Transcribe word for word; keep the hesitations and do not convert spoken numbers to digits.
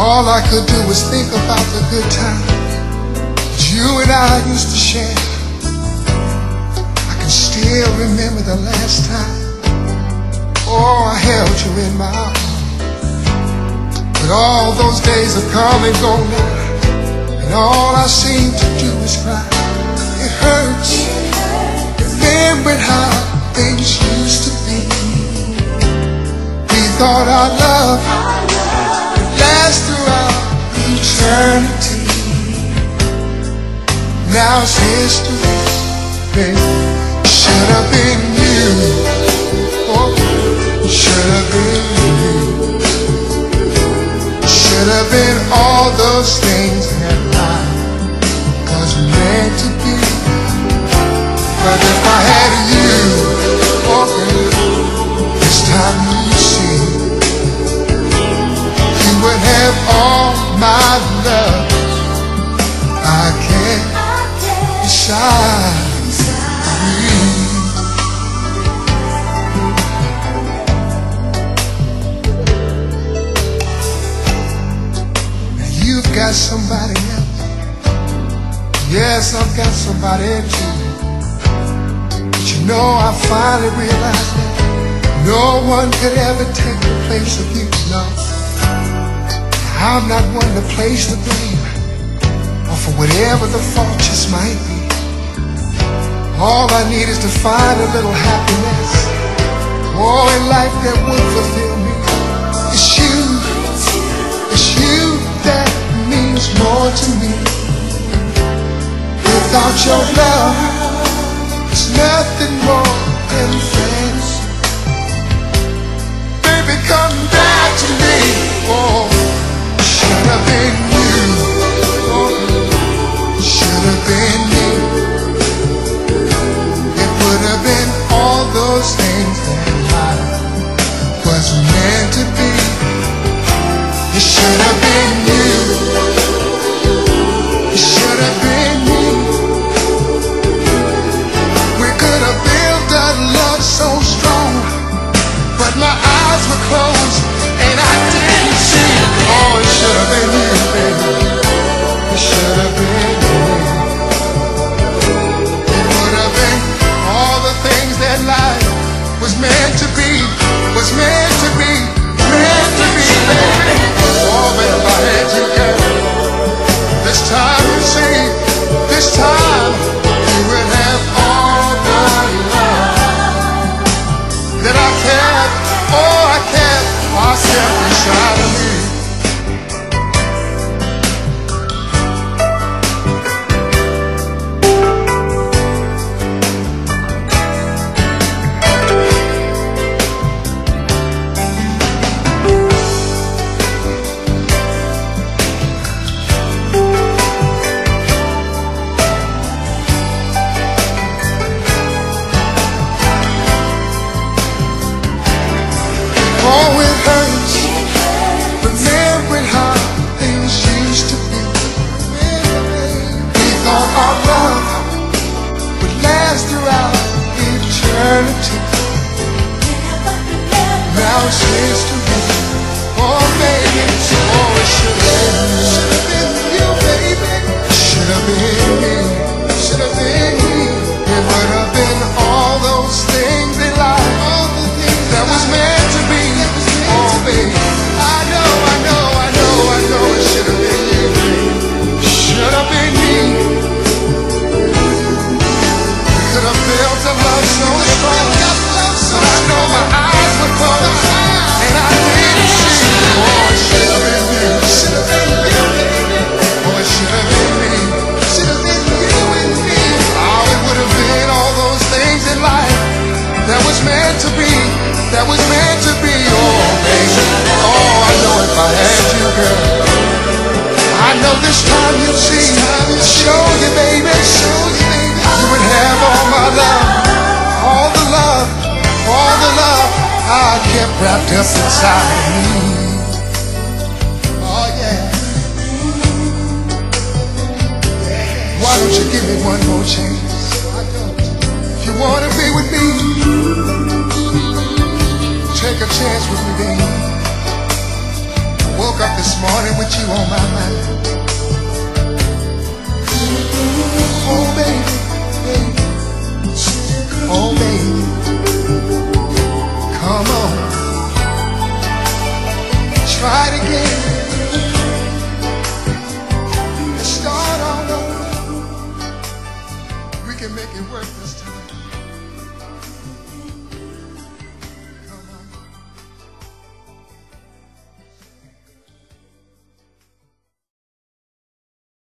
All I could do was think about the good time that you and I used to share. I can still remember the last time, oh, I held you in my arms. But all those days are come and gone now, and all I seem to do is cry. It hurts, remembering how things used to be. We thought our love would last throughout eternity. Now it's history, baby. Should have been you, oh, should have been you. Should have been all those things that life was meant to be. But if I had you, okay, this time you see, you would have all my love. I can't decide. You've got somebody else. Yes, I've got somebody too. But you know, I finally realized that no one could ever take the place of you. No, I'm not one to place the blame, or for whatever the fault just might be. All I need is to find a little happiness, oh, in life that would fulfill me. It's you, it's you that means more to me. Without your love, it's nothing more than fantasy. Baby, come back to me. Oh, should have been you. Oh, should have been me. It would have been all those things that life was meant to be. It should have been you. It should have been me. We could have built a love so strong, but my eyes were closed and I didn't see. Oh, it should have been you, baby. It should have been you. It would have been all the things that life was meant to be, was meant to be, meant to be, baby. Oh, but if I had you, girl, this time you see, this time you would have all the love that I kept, oh, I kept myself inside of me. Oh, it hurts, remembering how things used to be. We thought our love would last throughout eternity. Now it's history. Oh, baby, oh, it should have been you, baby. Should have been me, should have been me. It would have been all those things in life, all the things that was meant to be. Oh, baby, I know, I know, I know, I know it should have been you, baby. Should have been me. We could have built a love so strong, but I know my eyes were closed and I didn't see. Oh, it should have been you. Should have been you, baby. Oh, it should have been me. Should have been you and me. Oh, it would have been all those things in life that was meant to be, that was meant to be. Oh, baby, oh, I know if I had you, girl, I know this time you'd see, show you, baby, show you, baby, you would have all my love, all the love, all the love I kept wrapped up inside of me. Oh, yeah. Why don't you give me one more chance? If you wanna be with me, take a chance with me, baby. woke up this morning with you on my mind. Oh baby, baby. Oh baby, come on, try it again. Let's start all over. We can make it work this time.